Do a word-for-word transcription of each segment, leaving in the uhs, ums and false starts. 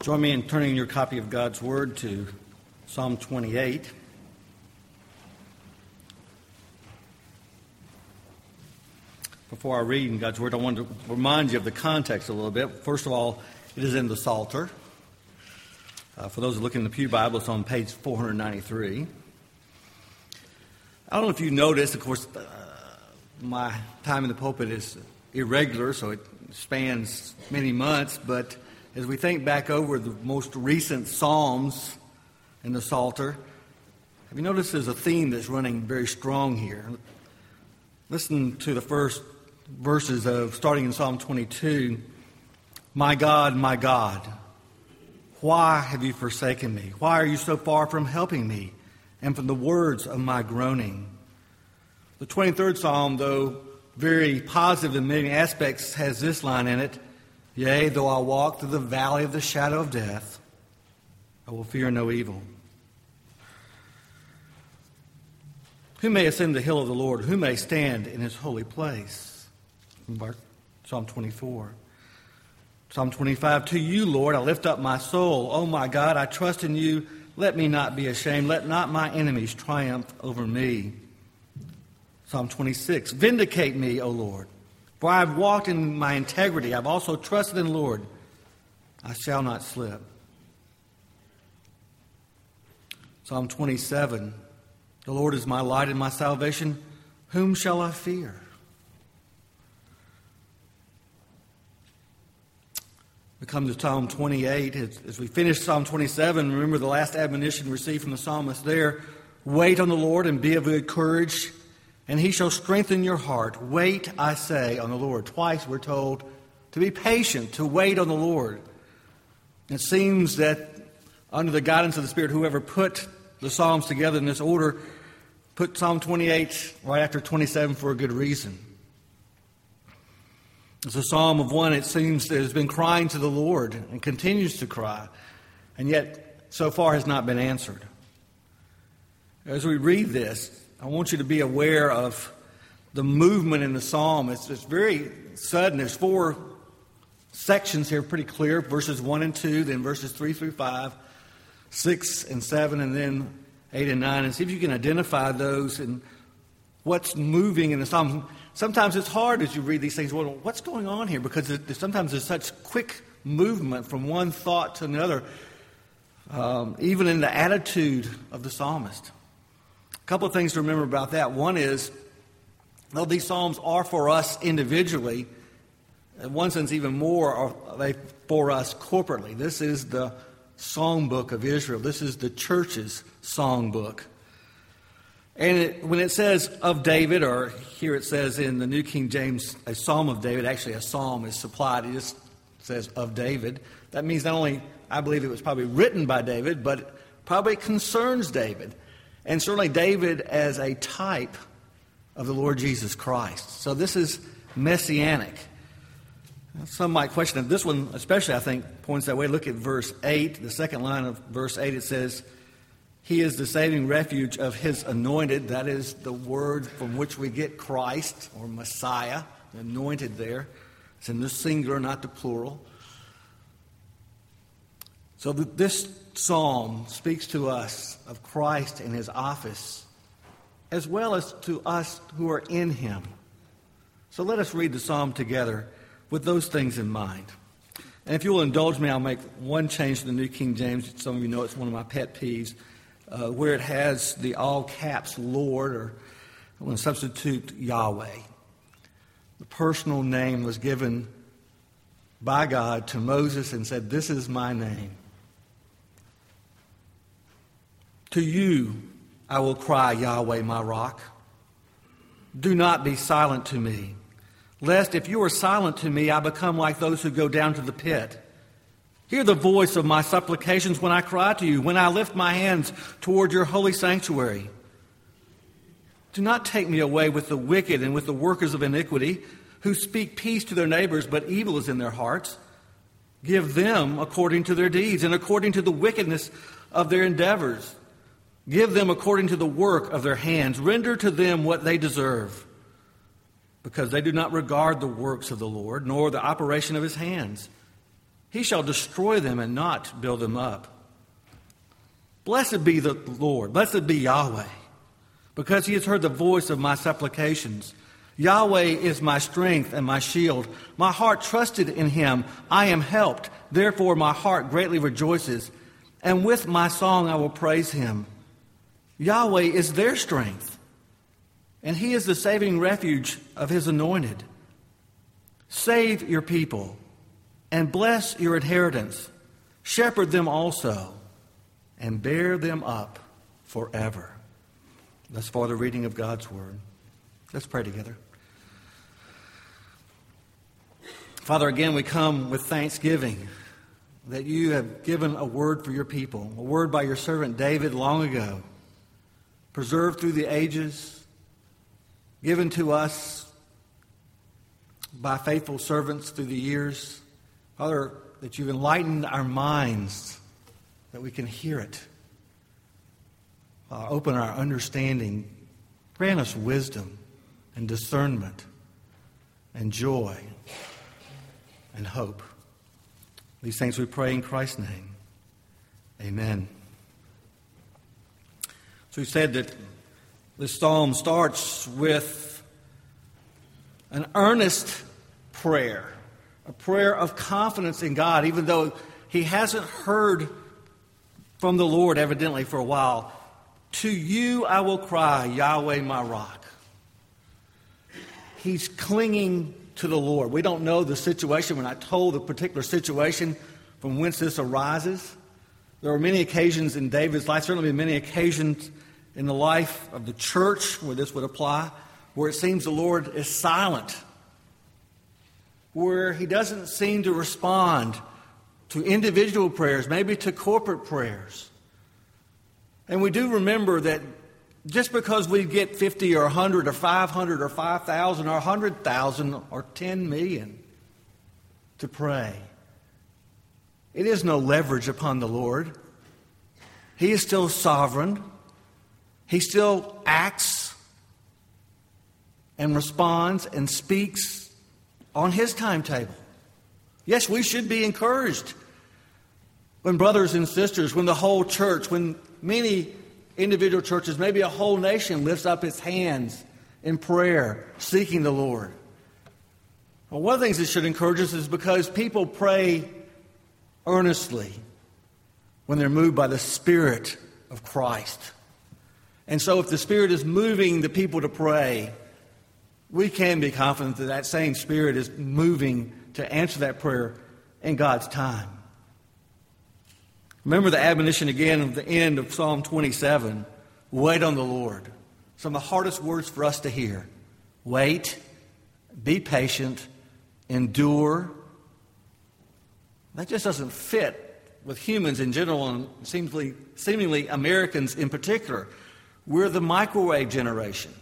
Join me in turning your copy of God's Word to Psalm twenty-eight. Before I read in God's Word, I want to remind you of the context a little bit. First of all, it is in the Psalter. Uh, for those looking in the Pew Bible, it's on page four ninety-three. I don't know if you noticed, of course, uh, my time in the pulpit is irregular, so it spans many months, but as we think back over the most recent Psalms in the Psalter, have you noticed there's a theme that's running very strong here? Listen to the first verses of starting in Psalm twenty-two. My God, my God, why have you forsaken me? Why are you so far from helping me and from the words of my groaning? The twenty-third Psalm, though very positive in many aspects, has this line in it: Yea, though I walk through the valley of the shadow of death, I will fear no evil. Who may ascend the hill of the Lord? Who may stand in his holy place? Psalm twenty-four. Psalm twenty-five. To you, Lord, I lift up my soul. O my God, I trust in you. Let me not be ashamed. Let not my enemies triumph over me. Psalm twenty-six. Vindicate me, O Lord. For I have walked in my integrity. I have also trusted in the Lord. I shall not slip. Psalm twenty-seven. The Lord is my light and my salvation. Whom shall I fear? We come to Psalm twenty-eight. As, as we finish Psalm twenty-seven, remember the last admonition received from the psalmist there. Wait on the Lord and be of good courage, and he shall strengthen your heart. Wait, I say, on the Lord. Twice we're told to be patient, to wait on the Lord. It seems that under the guidance of the Spirit, whoever put the Psalms together in this order put Psalm twenty-eight right after twenty-seven for a good reason. It's a psalm of one, it seems, that has been crying to the Lord and continues to cry, and yet so far has not been answered. As we read this, I want you to be aware of the movement in the psalm. It's, it's very sudden. There's four sections here, pretty clear. Verses one and two, then verses three through five, six and seven, and then eight and nine. And see if you can identify those and what's moving in the psalm. Sometimes it's hard as you read these things. Well, what's going on here? Because it, sometimes there's such quick movement from one thought to another, um, even in the attitude of the psalmist. A couple of things to remember about that. One is, though these psalms are for us individually, in one sense even more are they for us corporately. This is the songbook of Israel. This is the church's songbook. And it, when it says of David, or here it says in the New King James, a psalm of David, actually a psalm is supplied. It just says of David. That means not only, I believe it was probably written by David, but it probably concerns David. And certainly David as a type of the Lord Jesus Christ. So this is messianic. Some might question if this one, especially I think, points that way. Look at verse eight, the second line of verse eight. It says, He is the saving refuge of his anointed. That is the word from which we get Christ or Messiah, anointed there. It's in the singular, not the plural. So this psalm speaks to us of Christ and his office, as well as to us who are in him. So let us read the psalm together with those things in mind. And if you will indulge me, I'll make one change to the New King James. Some of you know it's one of my pet peeves. Uh, where it has the all caps Lord, or I'm going to substitute Yahweh. The personal name was given by God to Moses and said, this is my name. To you I will cry, Yahweh, my rock. Do not be silent to me, lest if you are silent to me, I become like those who go down to the pit. Hear the voice of my supplications when I cry to you, when I lift my hands toward your holy sanctuary. Do not take me away with the wicked and with the workers of iniquity, who speak peace to their neighbors, but evil is in their hearts. Give them according to their deeds and according to the wickedness of their endeavors. Give them according to the work of their hands. Render to them what they deserve, because they do not regard the works of the Lord, nor the operation of his hands. He shall destroy them and not build them up. Blessed be the Lord, blessed be Yahweh, because he has heard the voice of my supplications. Yahweh is my strength and my shield. My heart trusted in him. I am helped. Therefore my heart greatly rejoices. And with my song I will praise him. Yahweh is their strength, and he is the saving refuge of his anointed. Save your people and bless your inheritance. Shepherd them also and bear them up forever. Thus far the reading of God's word. Let's pray together. Father, again we come with thanksgiving that you have given a word for your people, a word by your servant David long ago, preserved through the ages, given to us by faithful servants through the years. Father, that you've enlightened our minds, that we can hear it. Uh, open our understanding. Grant us wisdom and discernment and joy and hope. These things we pray in Christ's name. Amen. So we said that this psalm starts with an earnest prayer, a prayer of confidence in God, even though he hasn't heard from the Lord evidently for a while. To you I will cry, Yahweh my rock. He's clinging to the Lord. We don't know the situation. We're not told the particular situation from whence this arises. There are many occasions in David's life, certainly many occasions in the life of the church where this would apply, where it seems the Lord is silent, where he doesn't seem to respond to individual prayers, maybe to corporate prayers. And we do remember that just because we get fifty or one hundred or five hundred or five thousand or one hundred thousand or ten million to pray, it is no leverage upon the Lord. He is still sovereign. He still acts and responds and speaks on his timetable. Yes, we should be encouraged when brothers and sisters, when the whole church, when many individual churches, maybe a whole nation lifts up its hands in prayer, seeking the Lord. Well, one of the things that should encourage us is because people pray earnestly when they're moved by the Spirit of Christ. And so if the Spirit is moving the people to pray, we can be confident that that same Spirit is moving to answer that prayer in God's time. Remember the admonition again at the end of Psalm twenty-seven. Wait on the Lord. Some of the hardest words for us to hear. Wait, be patient, endure. That just doesn't fit with humans in general and seemingly, seemingly Americans in particular. We're the microwave generation.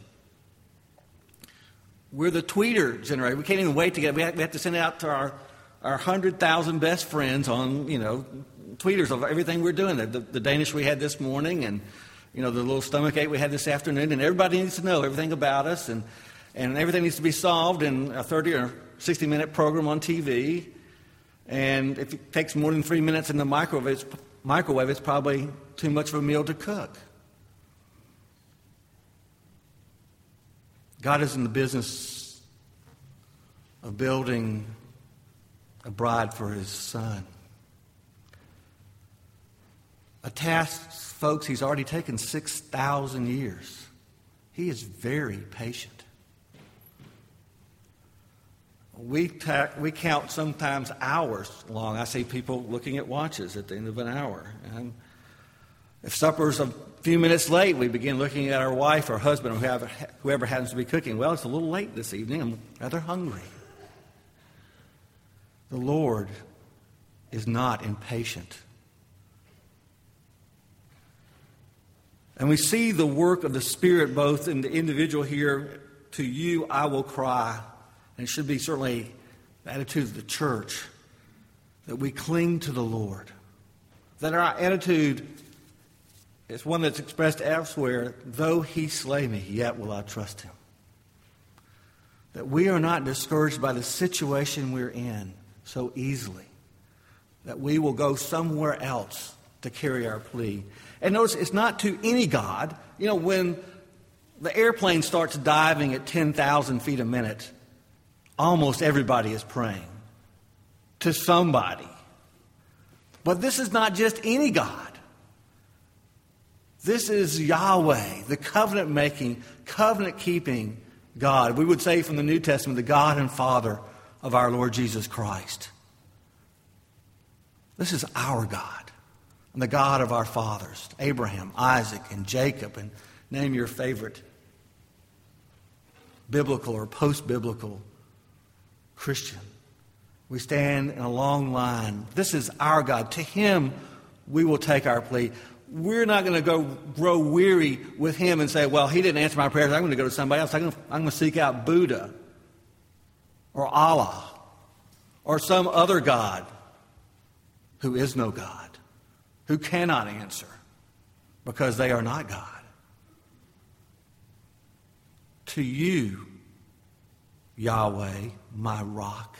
We're the tweeter generation. We can't even wait to get. We have, we have to send it out to our our hundred thousand best friends on you know tweeters of everything we're doing. The, the Danish we had this morning, and you know the little stomachache we had this afternoon, and everybody needs to know everything about us, and and everything needs to be solved in a thirty or sixty minute program on T V. And if it takes more than three minutes in the microwave, it's, microwave, it's probably too much of a meal to cook. God is in the business of building a bride for his son. A task, folks, he's already taken six thousand years. He is very patient. We, ta- we count sometimes hours long. I see people looking at watches at the end of an hour. And if supper's a few minutes late, we begin looking at our wife or husband or whoever, whoever happens to be cooking. Well, it's a little late this evening. I'm rather hungry. The Lord is not impatient. And we see the work of the Spirit both in the individual here. To you I will cry. And it should be certainly the attitude of the church that we cling to the Lord. That our attitude is one that's expressed elsewhere. Though he slay me, yet will I trust him. That we are not discouraged by the situation we're in so easily. that we will go somewhere else to carry our plea. And notice, it's not to any God. You know, when the airplane starts diving at ten thousand feet a minute, almost everybody is praying to somebody. But this is not just any God. This is Yahweh, the covenant-making, covenant-keeping God. We would say from the New Testament, the God and Father of our Lord Jesus Christ. This is our God, and the God of our fathers, Abraham, Isaac, and Jacob, and name your favorite biblical or post-biblical Christian. We stand in a long line. This is our God. To Him we will take our plea. We're not going to go grow weary with Him and say, well, He didn't answer my prayers. I'm going to go to somebody else. I'm going to, I'm going to seek out Buddha or Allah or some other God who is no God, who cannot answer because they are not God. To you, Yahweh, my rock.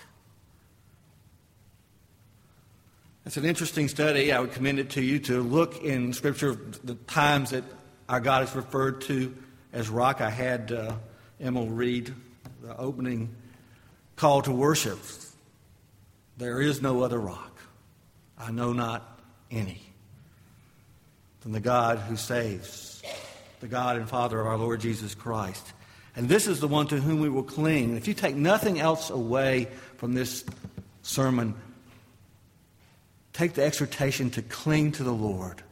It's an interesting study. I would commend it to you to look in Scripture the times that our God is referred to as rock. I had uh, Emil read the opening call to worship. There is no other rock. I know not any than the God who saves, the God and Father of our Lord Jesus Christ. And this is the one to whom we will cling. And if you take nothing else away from this sermon, take the exhortation to cling to the Lord,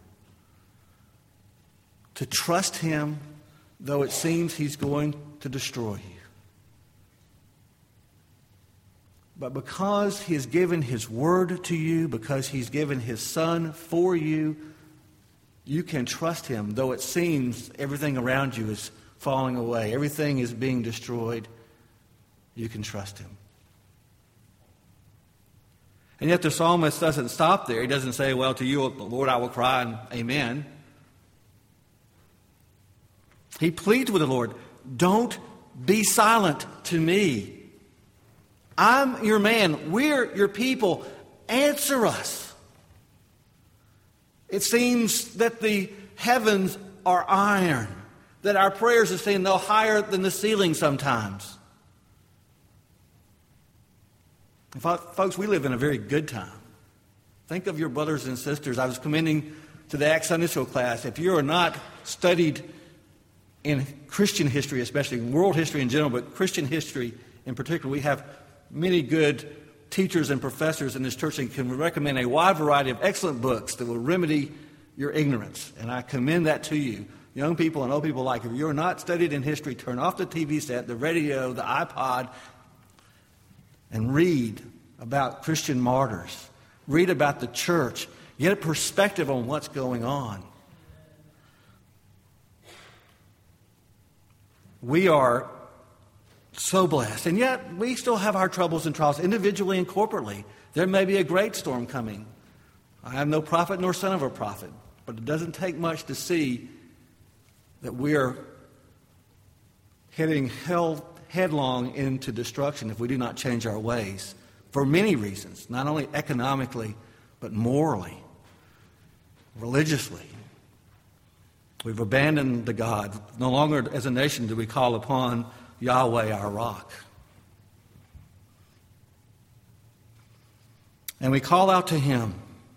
to trust Him, though it seems He's going to destroy you. But because He has given His word to you, because He's given His Son for you, you can trust Him, though it seems everything around you is falling away, everything is being destroyed. You can trust Him. And yet the psalmist doesn't stop there. He doesn't say, well, to you, Lord, I will cry and amen. He pleads with the Lord, don't be silent to me. I'm your man. We're your people. Answer us. It seems that the heavens are iron, that our prayers are seen no higher than the ceiling sometimes. And folks, we live in a very good time. Think of your brothers and sisters. I was commending to the Acts Sunday School class, if you are not studied in Christian history, especially in world history in general, but Christian history in particular, we have many good teachers and professors in this church and can recommend a wide variety of excellent books that will remedy your ignorance. And I commend that to you. Young people and old people alike, if you're not studied in history, turn off the T V set, the radio, the iPod, and read about Christian martyrs. Read about the church. Get a perspective on what's going on. We are so blessed. And yet, we still have our troubles and trials, individually and corporately. There may be a great storm coming. I am no prophet nor son of a prophet, but it doesn't take much to see that we are heading hell, headlong into destruction if we do not change our ways for many reasons, not only economically, but morally, religiously. We've abandoned the God. No longer as a nation do we call upon Yahweh, our rock. And we call out to Him,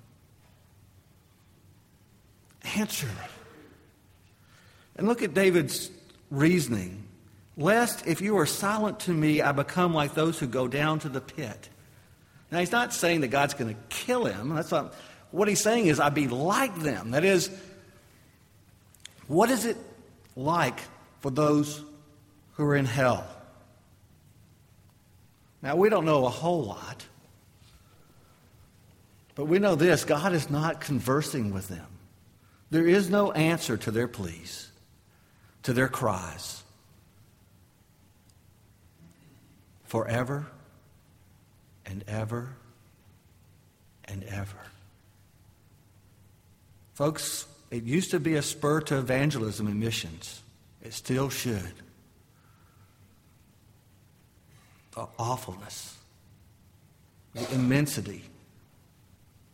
answer me. And look at David's reasoning. Lest if you are silent to me, I become like those who go down to the pit. Now, he's not saying that God's going to kill him. That's not, what he's saying is, I be like them. That is, what is it like for those who are in hell? Now, we don't know a whole lot. But we know this, God is not conversing with them. There is no answer to their pleas, to their cries. Forever and ever and ever. Folks, it used to be a spur to evangelism and missions. It still should. The awfulness, the immensity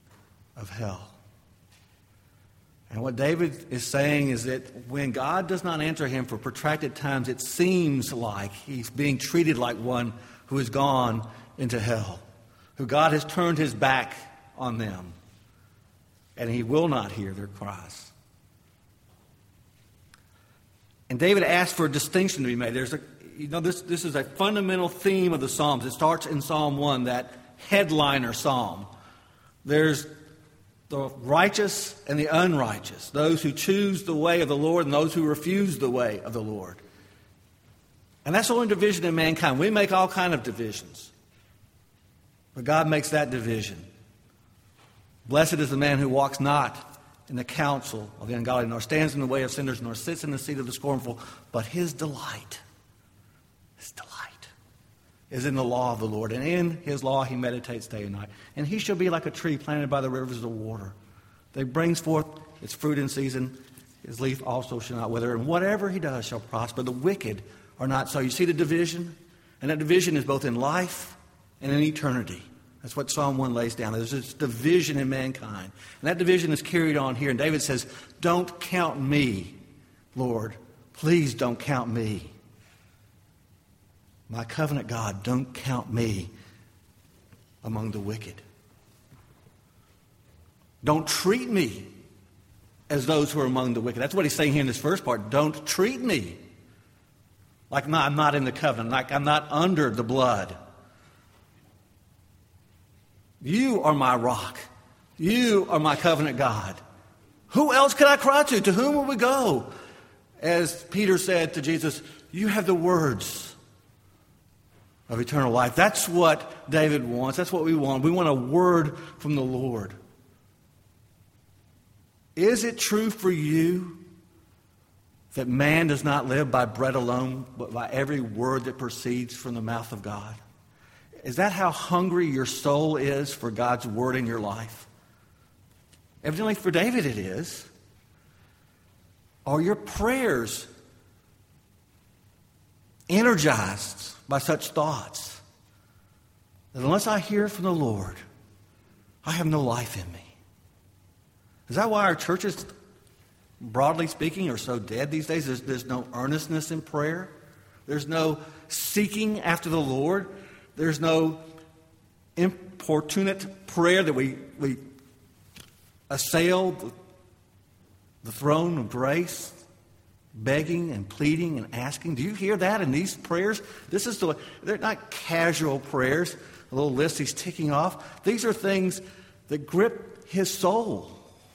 of hell. And what David is saying is that when God does not answer him for protracted times, it seems like he's being treated like one who has gone into hell, who God has turned his back on them, and he will not hear their cries. And David asked for a distinction to be made. There's a, you know, this, this is a fundamental theme of the Psalms. It starts in Psalm one, that headliner psalm. There's the righteous and the unrighteous, those who choose the way of the Lord and those who refuse the way of the Lord. And that's the only division in mankind. We make all kinds of divisions. But God makes that division. Blessed is the man who walks not in the counsel of the ungodly, nor stands in the way of sinners, nor sits in the seat of the scornful, but his delight, his delight is in the law of the Lord, and in his law he meditates day and night. And he shall be like a tree planted by the rivers of water, that brings forth its fruit in season. His leaf also shall not wither, and whatever he does shall prosper. The wicked are not so. You see the division? And that division is both in life and in eternity. That's what Psalm one lays down. There's this division in mankind. And that division is carried on here. And David says, don't count me, Lord. Please don't count me. My covenant God, don't count me among the wicked. Don't treat me as those who are among the wicked. That's what he's saying here in this first part. Don't treat me like I'm not in the covenant, like I'm not under the blood. You are my rock. You are my covenant God. Who else can I cry to? To whom will we go? As Peter said to Jesus, you have the words of eternal life. That's what David wants. That's what we want. We want a word from the Lord. Is it true for you that man does not live by bread alone, but by every word that proceeds from the mouth of God? Is that how hungry your soul is for God's word in your life? Evidently for David it is. Are your prayers energized by such thoughts that unless I hear from the Lord, I have no life in me? Is that why our churches, broadly speaking, are so dead these days? There's, there's no earnestness in prayer. There's no seeking after the Lord. There's no importunate prayer that we, we assail the, the throne of grace, begging and pleading and asking. Do you hear that in these prayers? This is the they're not casual prayers, a little list he's ticking off. These are things that grip his soul.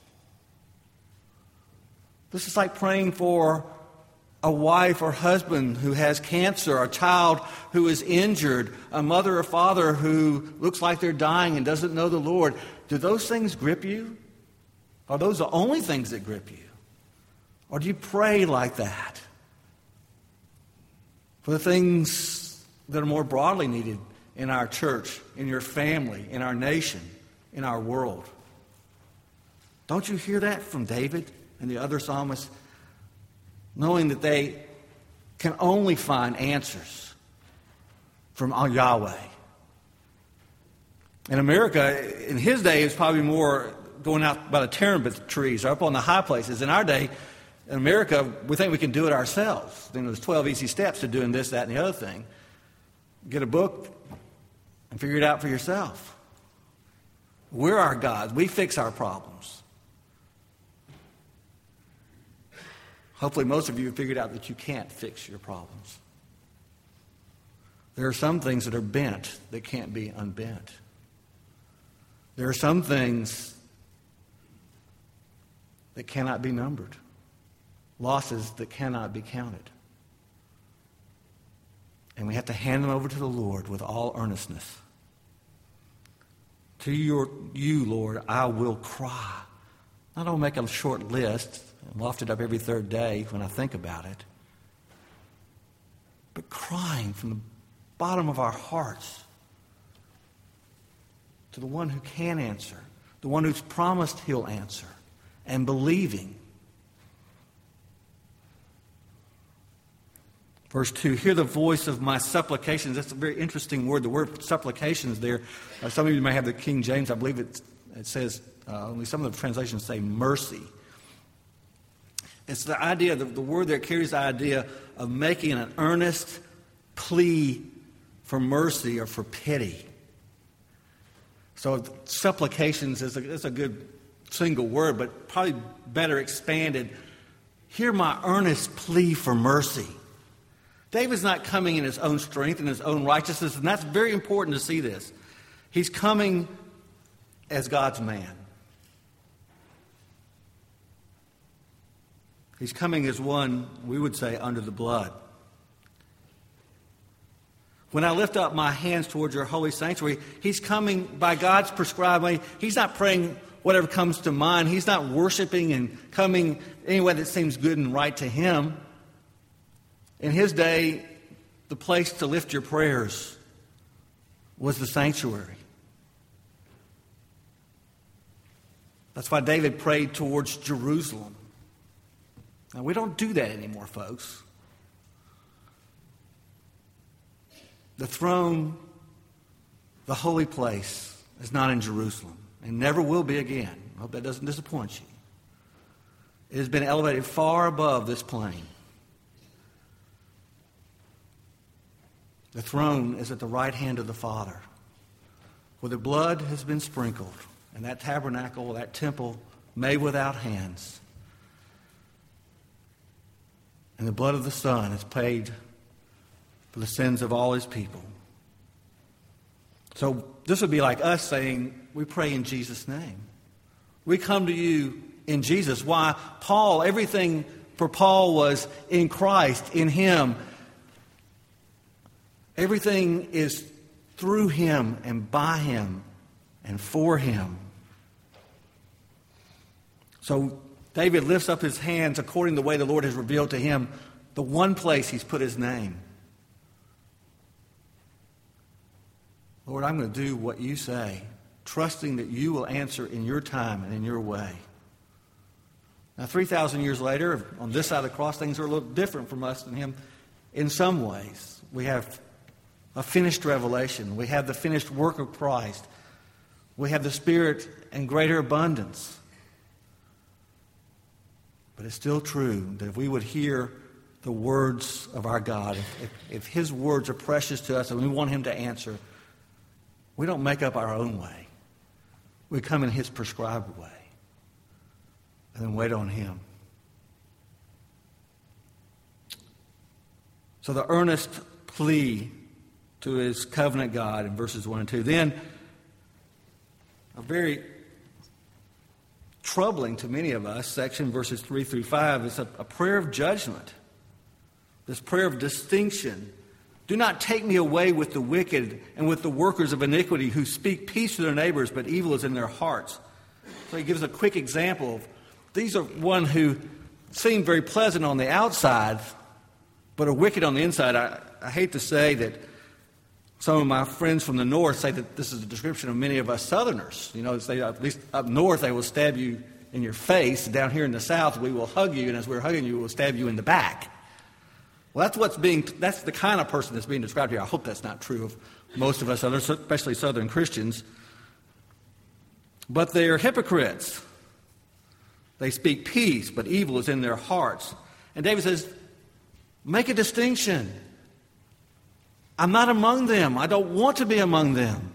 This is like praying for a wife or husband who has cancer, a child who is injured, a mother or father who looks like they're dying and doesn't know the Lord. Do those things grip you? Are those the only things that grip you? Or do you pray like that for the things that are more broadly needed in our church, in your family, in our nation, in our world? Don't you hear that from David and the other psalmists? Knowing that they can only find answers from Yahweh. In America, in his day, it's probably more going out by the terebinth trees or up on the high places. In our day, in America, we think we can do it ourselves. Then there's twelve easy steps to doing this, that, and the other thing. Get a book and figure it out for yourself. We're our gods. We fix our problems. Hopefully most of you have figured out that you can't fix your problems. There are some things that are bent that can't be unbent. There are some things that cannot be numbered. Losses that cannot be counted. And we have to hand them over to the Lord with all earnestness. To your, you, Lord, I will cry. I don't make a short list and loft it up every third day when I think about it. But crying from the bottom of our hearts to the one who can answer, the one who's promised he'll answer, and believing. Verse two, hear the voice of my supplications. That's a very interesting word. The word supplications there. Uh, some of you may have the King James. I believe it, it says uh, only some of the translations say mercy. It's the idea, the, the word there carries the idea of making an earnest plea for mercy or for pity. So supplications is a, is a good single word, but probably better expanded. Hear my earnest plea for mercy. David's not coming in his own strength and his own righteousness, and that's very important to see this. He's coming as God's man. He's coming as one, we would say, under the blood. When I lift up my hands towards your holy sanctuary, he's coming by God's prescribed way. He's not praying whatever comes to mind. He's not worshiping and coming any way that seems good and right to him. In his day, the place to lift your prayers was the sanctuary. That's why David prayed towards Jerusalem. Now, we don't do that anymore, folks. The throne, the holy place, is not in Jerusalem and never will be again. I hope that doesn't disappoint you. It has been elevated far above this plain. The throne is at the right hand of the Father, where the blood has been sprinkled, and that tabernacle, that temple, made without hands. And the blood of the Son has paid for the sins of all his people. So this would be like us saying, we pray in Jesus' name. We come to you in Jesus. Why? Paul, everything for Paul was in Christ, in him. Everything is through him and by him and for him. So David lifts up his hands according to the way the Lord has revealed to him the one place he's put his name. Lord, I'm going to do what you say, trusting that you will answer in your time and in your way. Now, three thousand years later, on this side of the cross, things are a little different from us and him in some ways. We have a finished revelation. We have the finished work of Christ. We have the Spirit in greater abundance. But it's still true that if we would hear the words of our God, if, if, if his words are precious to us and we want him to answer, we don't make up our own way. We come in his prescribed way and then wait on him. So the earnest plea to his covenant God in verses one and two. Then, a very troubling to many of us section, verses three through five, is a, a prayer of judgment. This prayer of distinction. Do not take me away with the wicked and with the workers of iniquity who speak peace to their neighbors, but evil is in their hearts. So he gives a quick example of these are one who seem very pleasant on the outside, but are wicked on the inside. I, I hate to say that some of my friends from the north say that this is a description of many of us Southerners. You know, say at least up north they will stab you in your face. Down here in the South we will hug you, and as we're hugging you, we'll stab you in the back. Well, that's what's being. That's the kind of person that's being described here. I hope that's not true of most of us, others, especially Southern Christians. But they are hypocrites. They speak peace, but evil is in their hearts. And David says, make a distinction. I'm not among them. I don't want to be among them.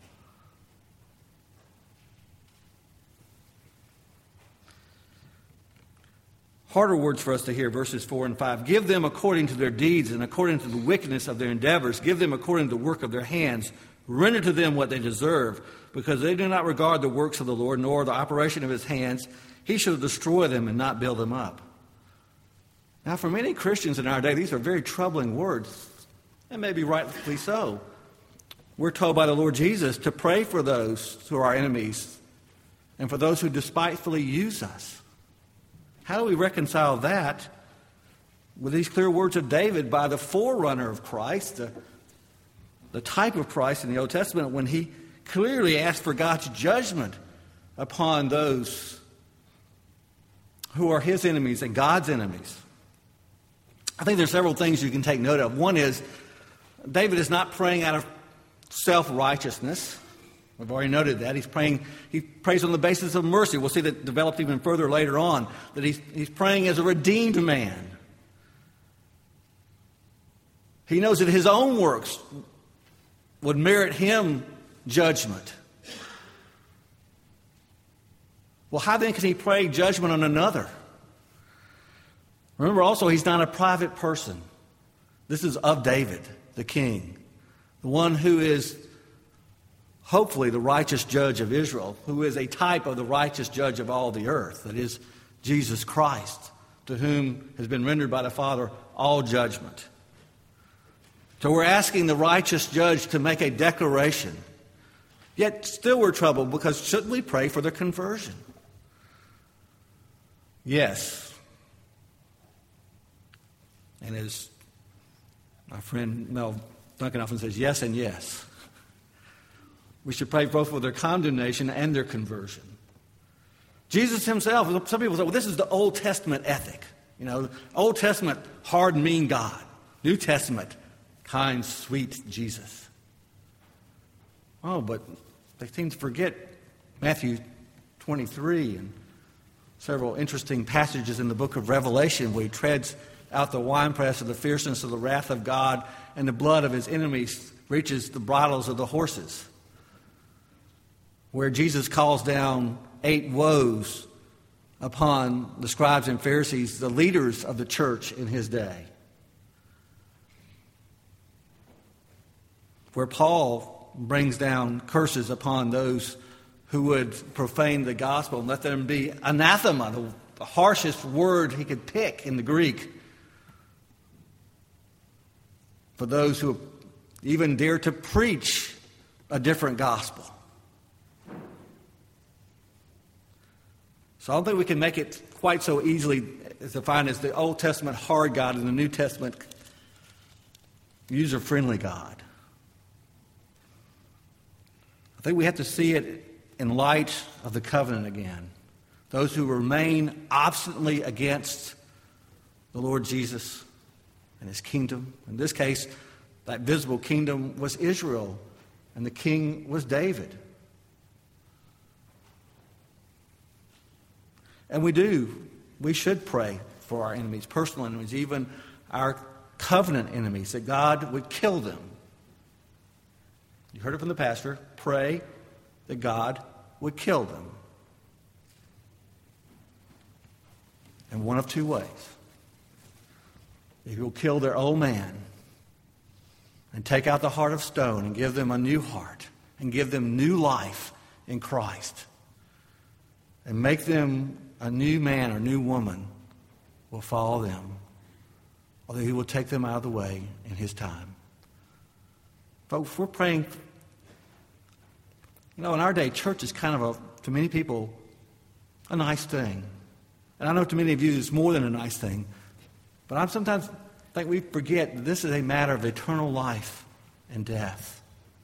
Harder words for us to hear, verses four and five. Give them according to their deeds and according to the wickedness of their endeavors. Give them according to the work of their hands. Render to them what they deserve, because they do not regard the works of the Lord, nor the operation of his hands. He shall destroy them and not build them up. Now, for many Christians in our day, these are very troubling words, and maybe rightfully so. We're told by the Lord Jesus to pray for those who are our enemies and for those who despitefully use us. How do we reconcile that with these clear words of David by the forerunner of Christ, the, the type of Christ in the Old Testament, when he clearly asked for God's judgment upon those who are his enemies and God's enemies? I think there's several things you can take note of. One is, David is not praying out of self-righteousness. We've already noted that. He's praying, he prays on the basis of mercy. We'll see that developed even further later on, that he's, he's praying as a redeemed man. He knows that his own works would merit him judgment. Well, how then can he pray judgment on another? Remember also, he's not a private person. This is of David, the king, the one who is hopefully the righteous judge of Israel, who is a type of the righteous judge of all the earth, that is Jesus Christ, to whom has been rendered by the Father all judgment. So we're asking the righteous judge to make a declaration. Yet still we're troubled, because shouldn't we pray for their conversion? Yes. And as my friend Mel Duncan often says, yes and yes. We should pray both for their condemnation and their conversion. Jesus himself, some people say, well, this is the Old Testament ethic. You know, Old Testament, hard, mean God. New Testament, kind, sweet Jesus. Oh, but they seem to forget Matthew twenty-three and several interesting passages in the book of Revelation where he treads out the winepress of the fierceness of the wrath of God, and the blood of his enemies reaches the bridles of the horses, where Jesus calls down eight woes upon the scribes and Pharisees, the leaders of the church in his day. Where Paul brings down curses upon those who would profane the gospel and let them be anathema, the, the harshest word he could pick in the Greek, for those who even dare to preach a different gospel. So I don't think we can make it quite so easily as defined as the Old Testament hard God and the New Testament user-friendly God. I think we have to see it in light of the covenant again. Those who remain obstinately against the Lord Jesus and his kingdom. In this case, that visible kingdom was Israel, and the king was David. And we do, we should pray for our enemies, personal enemies, even our covenant enemies, that God would kill them. You heard it from the pastor, pray that God would kill them. In one of two ways. He will kill their old man and take out the heart of stone and give them a new heart and give them new life in Christ and make them a new man or new woman will follow them, although he will take them out of the way in his time. Folks, we're praying. You know, in our day, church is kind of, a, to many people, a nice thing. And I know to many of you it's more than a nice thing. But I sometimes think we forget that this is a matter of eternal life and death.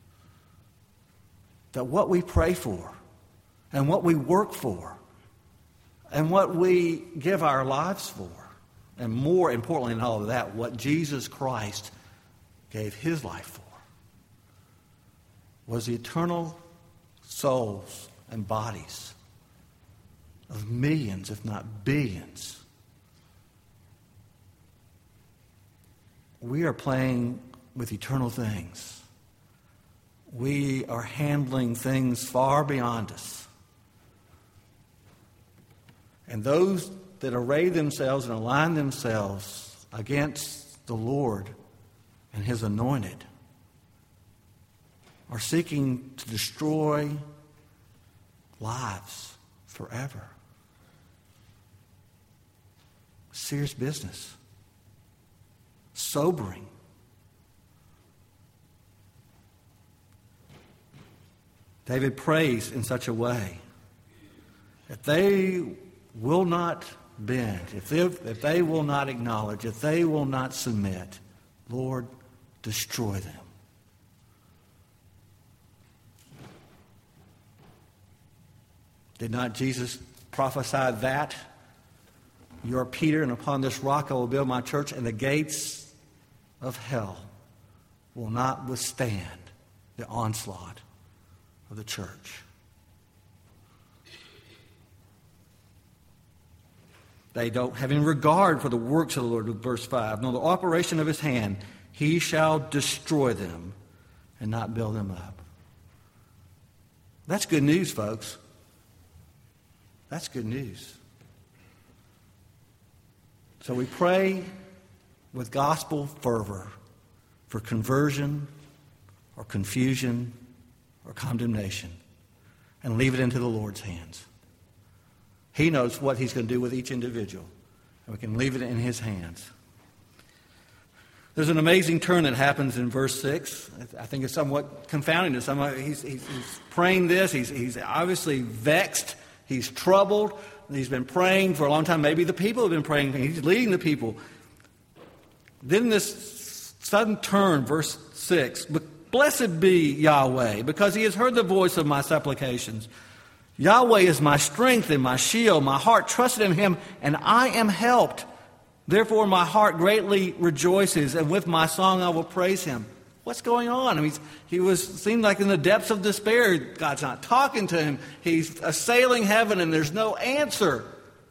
That what we pray for and what we work for and what we give our lives for, and more importantly than all of that, what Jesus Christ gave his life for, was the eternal souls and bodies of millions, if not billions. We are playing with eternal things. We are handling things far beyond us. And those that array themselves and align themselves against the Lord and his anointed are seeking to destroy lives forever. Serious business. Sobering. David prays in such a way that they will not bend, if they, if they will not acknowledge, if they will not submit, Lord, destroy them. Did not Jesus prophesy that? You are Peter, and upon this rock I will build my church, and the gates of hell will not withstand the onslaught of the church. They don't have any regard for the works of the Lord, verse five, nor the operation of his hand. He shall destroy them and not build them up. That's good news, folks. That's good news. So we pray with gospel fervor for conversion or confusion or condemnation and leave it into the Lord's hands. He knows what he's going to do with each individual, and we can leave it in his hands. There's an amazing turn that happens in verse six. I think it's somewhat confounding to some. He's, he's, he's praying this. He's, he's obviously vexed. He's troubled. He's been praying for a long time. Maybe the people have been praying. He's leading the people. Then this sudden turn, verse six. Blessed be Yahweh, because he has heard the voice of my supplications. Yahweh is my strength and my shield. My heart trusted in him, and I am helped. Therefore my heart greatly rejoices, and with my song I will praise him. What's going on? I mean, he was seemed like in the depths of despair. God's not talking to him. He's assailing heaven, and there's no answer.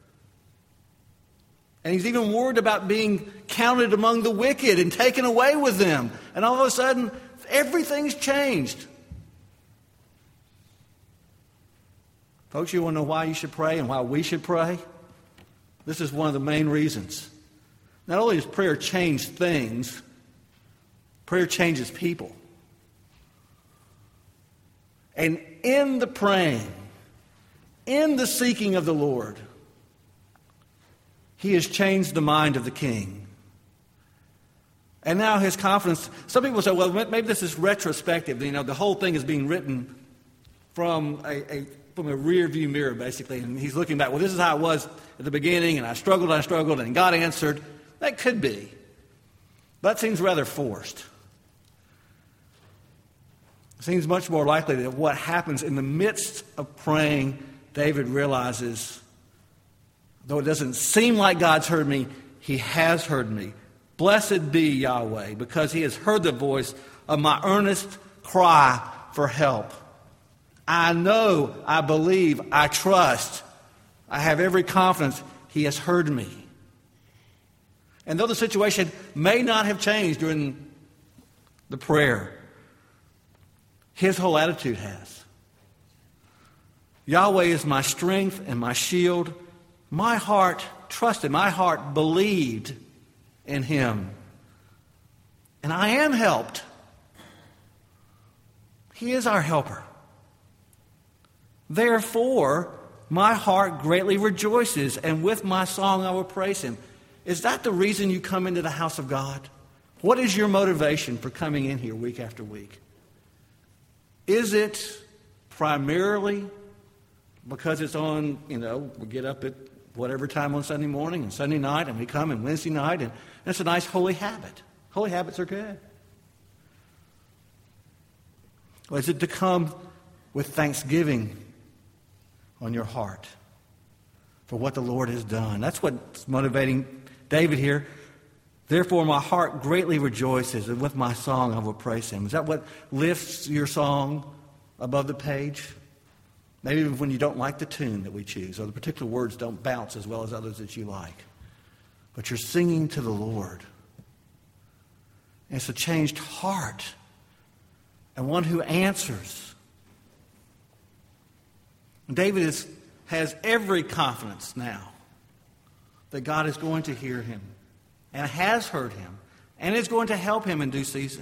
And he's even worried about being counted among the wicked and taken away with them. And all of a sudden, everything's changed. Folks, you want to know why you should pray and why we should pray? This is one of the main reasons. Not only does prayer change things, prayer changes people. And in the praying, in the seeking of the Lord, he has changed the mind of the king. And now his confidence, some people say, well, maybe this is retrospective. You know, the whole thing is being written from a, a from a rear view mirror, basically. And he's looking back, well, this is how it was at the beginning, and I struggled, I struggled, and God answered. That could be. But that seems rather forced. It seems much more likely that what happens in the midst of praying, David realizes, though it doesn't seem like God's heard me, he has heard me. Blessed be Yahweh, because he has heard the voice of my earnest cry for help. I know, I believe, I trust, I have every confidence he has heard me. And though the situation may not have changed during the prayer, his whole attitude has. Yahweh is my strength and my shield. My heart trusted, my heart believed in him. And I am helped. He is our helper. Therefore, my heart greatly rejoices, and with my song I will praise him. Is that the reason you come into the house of God? What is your motivation for coming in here week after week? Is it primarily because it's on, you know, we get up at whatever time on Sunday morning and Sunday night, and we come on Wednesday night, and it's a nice holy habit. Holy habits are good. Or is it to come with thanksgiving on your heart for what the Lord has done? That's what's motivating David here. Therefore my heart greatly rejoices, and with my song I will praise him. Is that what lifts your song above the page? Maybe even when you don't like the tune that we choose, or the particular words don't bounce as well as others that you like. But you're singing to the Lord. And it's a changed heart, and one who answers. David is, has every confidence now that God is going to hear him, and has heard him, and is going to help him in due season.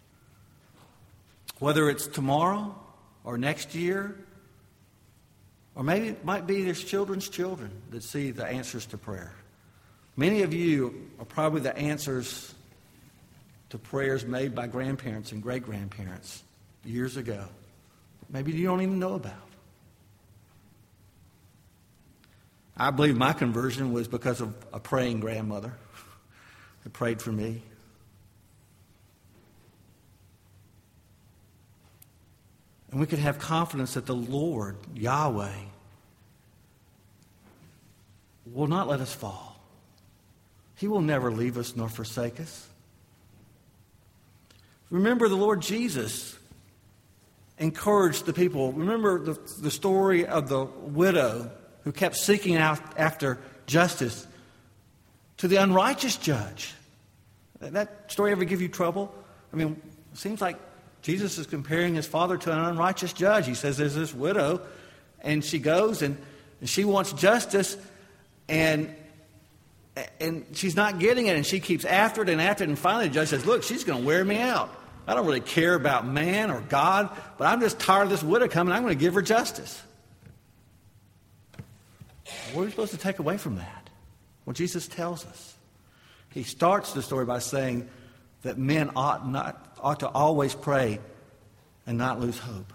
Whether it's tomorrow or next year, or maybe it might be there's children's children that see the answers to prayer. Many of you are probably the answers to prayers made by grandparents and great-grandparents years ago. Maybe you don't even know about. I believe my conversion was because of a praying grandmother that prayed for me. And we can have confidence that the Lord, Yahweh, will not let us fall. He will never leave us nor forsake us. Remember the Lord Jesus encourage the people. Remember the, the story of the widow who kept seeking out after justice to the unrighteous judge. That story ever give you trouble? I mean, it seems like Jesus is comparing his father to an unrighteous judge. He says there's this widow, and she goes and, and she wants justice, and and she's not getting it, and she keeps after it and after it, and finally the judge says, look, she's going to wear me out. I don't really care about man or God, but I'm just tired of this widow coming. I'm going to give her justice. What are we supposed to take away from that? Well, Jesus tells us. He starts the story by saying that men ought not ought to always pray and not lose hope.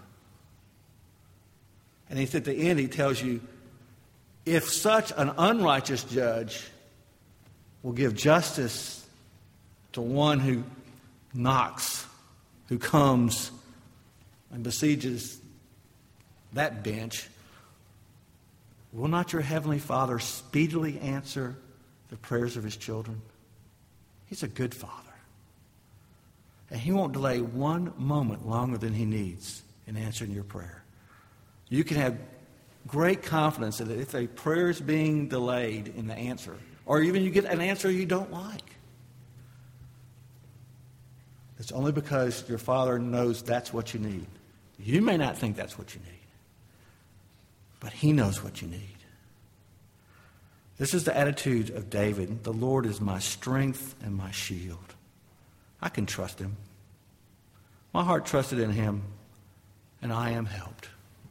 And he's at the end, he tells you, if such an unrighteous judge will give justice to one who knocks, who comes and besieges that bench, will not your heavenly Father speedily answer the prayers of his children? He's a good Father. And he won't delay one moment longer than he needs in answering your prayer. You can have great confidence that if a prayer is being delayed in the answer, or even you get an answer you don't like, it's only because your Father knows that's what you need. You may not think that's what you need, but he knows what you need. This is the attitude of David. The Lord is my strength and my shield. I can trust him. My heart trusted in him, and I am helped.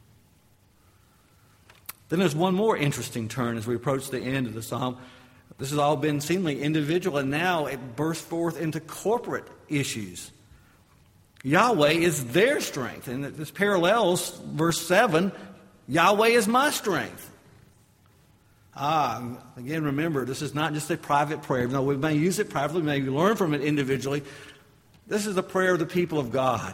Then there's one more interesting turn as we approach the end of the psalm. This has all been seemingly individual, and now it bursts forth into corporate issues. Yahweh is their strength, and this parallels verse seven, Yahweh is my strength. Ah, again, remember, this is not just a private prayer. Even though we may use it privately, we may learn from it individually. This is the prayer of the people of God.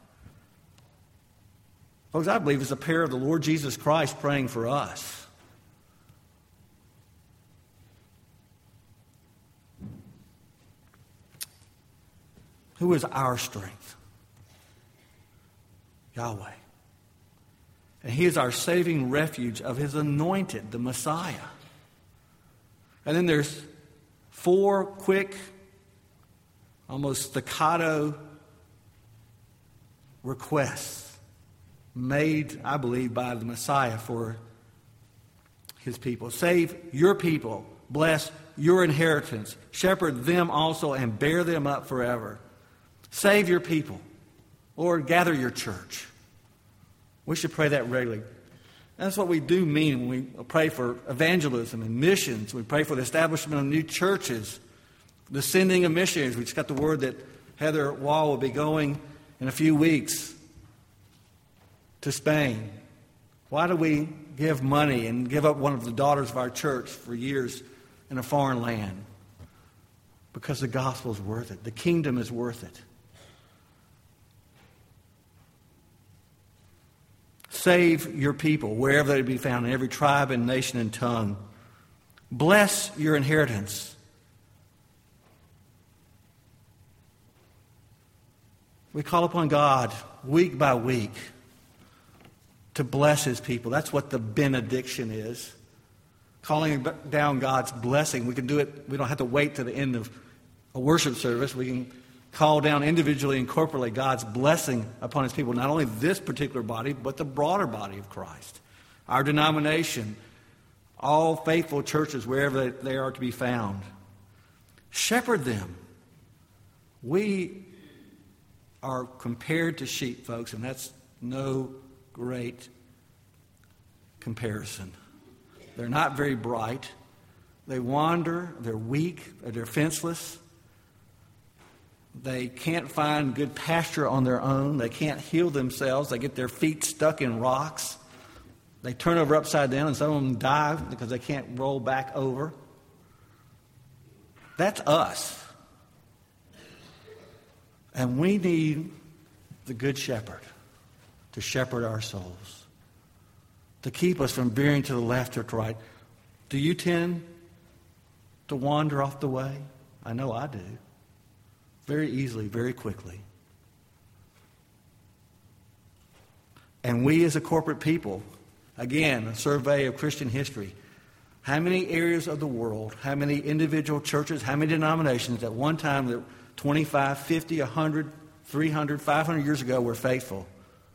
Folks, I believe it's a prayer of the Lord Jesus Christ praying for us. Who is our strength? Yahweh. And he is our saving refuge of his anointed, the Messiah. And then there's four quick, almost staccato requests made, I believe, by the Messiah for his people. Save your people. Bless your inheritance. Shepherd them also and bear them up forever. Save your people. Lord, gather your church. We should pray that regularly. That's what we do mean when we pray for evangelism and missions. We pray for the establishment of new churches, the sending of missionaries. We just got the word that Heather Wall will be going in a few weeks to Spain. Why do we give money and give up one of the daughters of our church for years in a foreign land? Because the gospel is worth it. The kingdom is worth it. Save your people, wherever they be found, in every tribe and nation and tongue. Bless your inheritance. We call upon God week by week to bless his people. That's what the benediction is. Calling down God's blessing. We can do it. We don't have to wait to the end of a worship service. We can call down individually and corporately God's blessing upon his people. Not only this particular body, but the broader body of Christ. Our denomination, all faithful churches, wherever they are to be found. Shepherd them. We are compared to sheep, folks, and that's no great comparison. They're not very bright. They wander. They're weak. They're defenseless. They can't find good pasture on their own. They can't heal themselves. They get their feet stuck in rocks. They turn over upside down, and some of them die because they can't roll back over. That's us. And we need the Good Shepherd to shepherd our souls, to keep us from veering to the left or to the right. Do you tend to wander off the way? I know I do. Very easily, very quickly. And we as a corporate people, again, a survey of Christian history, how many areas of the world, how many individual churches, how many denominations at one time that twenty-five, fifty, one hundred, three hundred, five hundred years ago were faithful,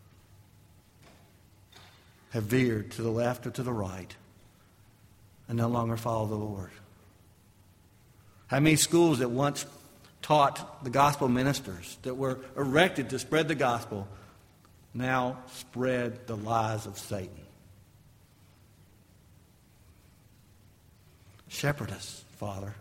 have veered to the left or to the right and no longer follow the Lord? How many schools that once taught the gospel ministers, that were erected to spread the gospel, now spread the lies of Satan? Shepherd us, Father,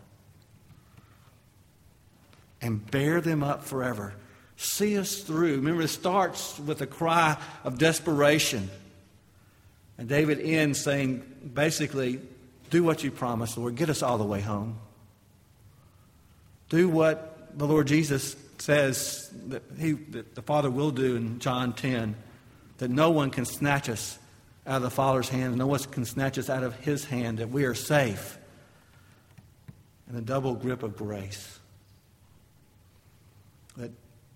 and bear them up forever. See us through. Remember, it starts with a cry of desperation. And David ends saying, basically, do what you promised, Lord. Get us all the way home. Do what the Lord Jesus says that, he, that the Father will do in John ten, that no one can snatch us out of the Father's hand, no one can snatch us out of His hand, that we are safe in the double grip of grace. That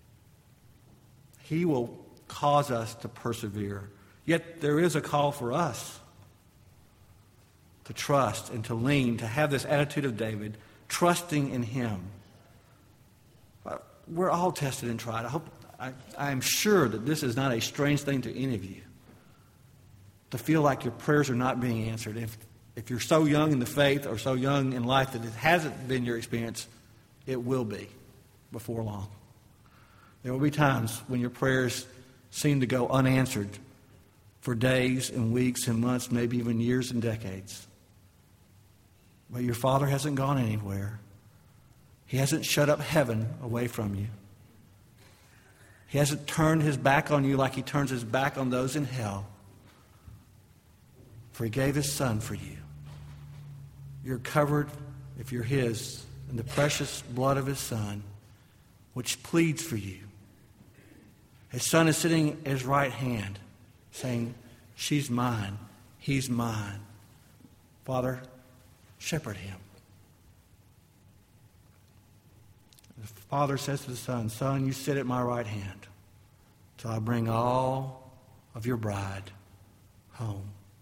He will cause us to persevere. Yet there is a call for us to trust and to lean, to have this attitude of David, trusting in Him. We're all tested and tried. I hope, I, I am sure that this is not a strange thing to any of you, to feel like your prayers are not being answered. If, if you're so young in the faith or so young in life that it hasn't been your experience, it will be before long. There will be times when your prayers seem to go unanswered for days and weeks and months, maybe even years and decades. But your Father hasn't gone anywhere. He hasn't shut up heaven away from you. He hasn't turned His back on you like He turns His back on those in hell. For He gave His Son for you. You're covered, if you're His, in the precious blood of His Son, which pleads for you. His Son is sitting at His right hand, saying, she's mine, he's mine. Father, shepherd him. The Father says to the Son, Son, you sit at my right hand till I bring all of your bride home.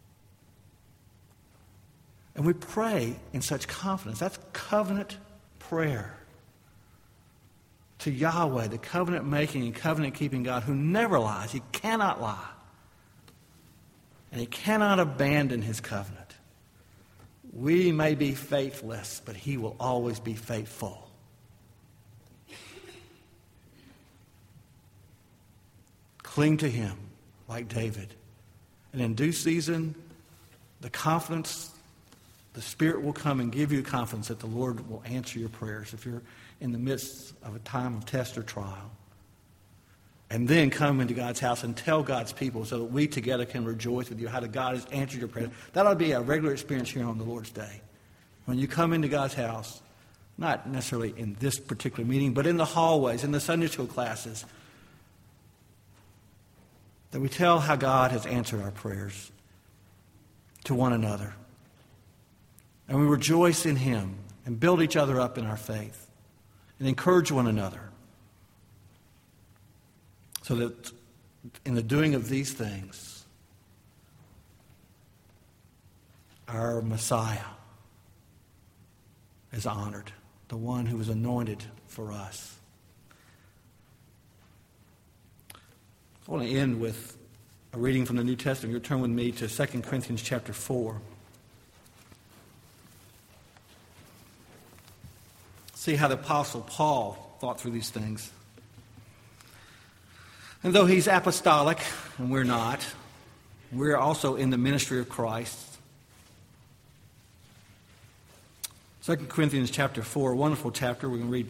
And we pray in such confidence. That's covenant prayer to Yahweh, the covenant-making and covenant-keeping God who never lies. He cannot lie. And He cannot abandon His covenant. We may be faithless, but He will always be faithful. Cling to Him like David. And in due season, the confidence, the Spirit will come and give you confidence that the Lord will answer your prayers if you're in the midst of a time of test or trial. And then come into God's house and tell God's people so that we together can rejoice with you how God has answered your prayer. That ought to be a regular experience here on the Lord's Day. When you come into God's house, not necessarily in this particular meeting, but in the hallways, in the Sunday school classes, that we tell how God has answered our prayers to one another. And we rejoice in Him and build each other up in our faith and encourage one another. So that in the doing of these things, our Messiah is honored, the one who was anointed for us. I want to end with a reading from the New Testament. You turn with me to Second Corinthians chapter four. See how the Apostle Paul thought through these things. And though he's apostolic, and we're not, we're also in the ministry of Christ. Second Corinthians chapter four, a wonderful chapter. We're going to read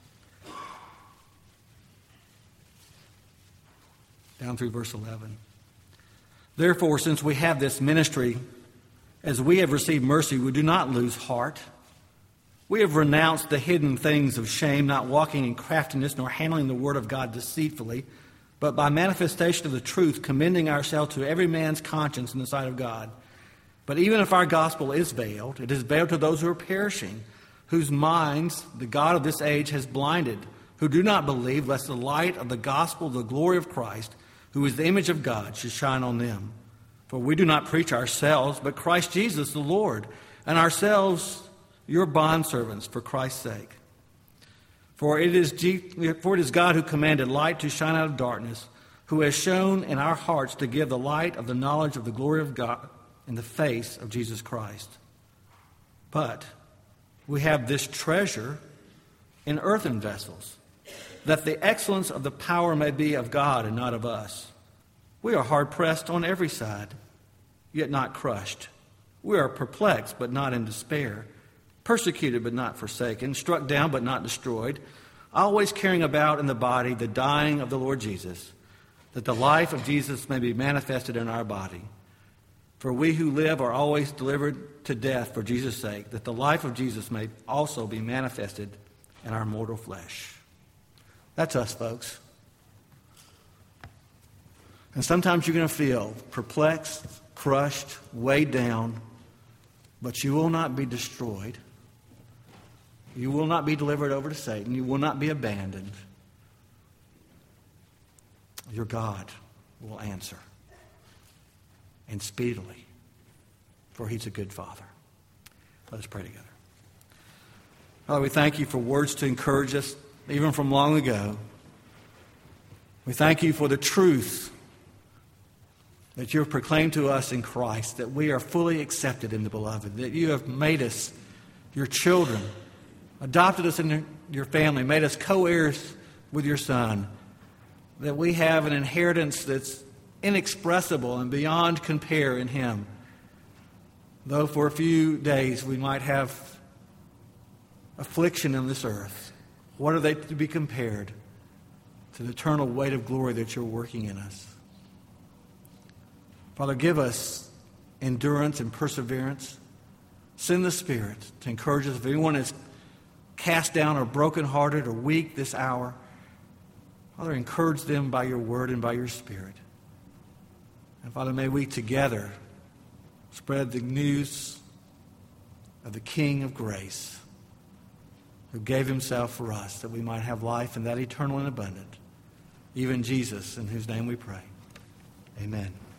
down through verse eleven. Therefore, since we have this ministry, as we have received mercy, we do not lose heart. We have renounced the hidden things of shame, not walking in craftiness, nor handling the word of God deceitfully, but by manifestation of the truth, commending ourselves to every man's conscience in the sight of God. But even if our gospel is veiled, it is veiled to those who are perishing, whose minds the God of this age has blinded, who do not believe, lest the light of the gospel, the glory of Christ, who is the image of God, should shine on them. For we do not preach ourselves, but Christ Jesus the Lord, and ourselves your bondservants for Christ's sake. For it is for it is God who commanded light to shine out of darkness, who has shown in our hearts to give the light of the knowledge of the glory of God in the face of Jesus Christ. But we have this treasure in earthen vessels, that the excellence of the power may be of God and not of us. We are hard-pressed on every side, yet not crushed. We are perplexed, but not in despair, persecuted, but not forsaken, struck down, but not destroyed, always carrying about in the body the dying of the Lord Jesus, that the life of Jesus may be manifested in our body. For we who live are always delivered to death for Jesus' sake, that the life of Jesus may also be manifested in our mortal flesh. That's us, folks. And sometimes you're going to feel perplexed, crushed, weighed down, but you will not be destroyed. You will not be delivered over to Satan. You will not be abandoned. Your God will answer, and speedily, for he's a good Father. Let us pray together. Father, we thank you for words to encourage us, even from long ago. We thank you for the truth that you have proclaimed to us in Christ, that we are fully accepted in the Beloved, that you have made us your children, adopted us into your family, made us co-heirs with your Son, that we have an inheritance that's inexpressible and beyond compare in him. Though for a few days we might have affliction on this earth, what are they to be compared to the eternal weight of glory that you're working in us? Father, give us endurance and perseverance. Send the Spirit to encourage us. If anyone is cast down or brokenhearted or weak this hour, Father, encourage them by your word and by your Spirit. And Father, may we together spread the news of the King of grace, who gave himself for us, that we might have life and that eternal and abundant. Even Jesus, in whose name we pray. Amen.